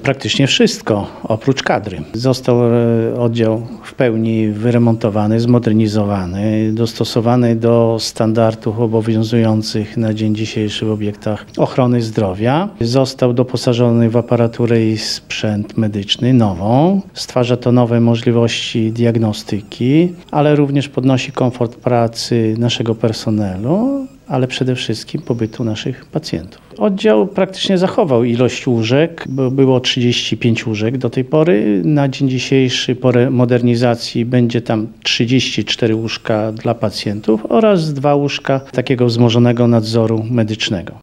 Praktycznie wszystko, oprócz kadry. Został oddział w pełni wyremontowany, zmodernizowany, dostosowany do standardów obowiązujących na dzień dzisiejszy w obiektach ochrony zdrowia. Został doposażony w aparaturę i sprzęt medyczny nową. Stwarza to nowe możliwości diagnostyki, ale również podnosi komfort pracy naszego personelu, ale przede wszystkim pobytu naszych pacjentów. Oddział praktycznie zachował ilość łóżek, bo było 35 łóżek do tej pory. Na dzień dzisiejszy po modernizacji będzie tam 34 łóżka dla pacjentów oraz 2 łóżka takiego wzmożonego nadzoru medycznego.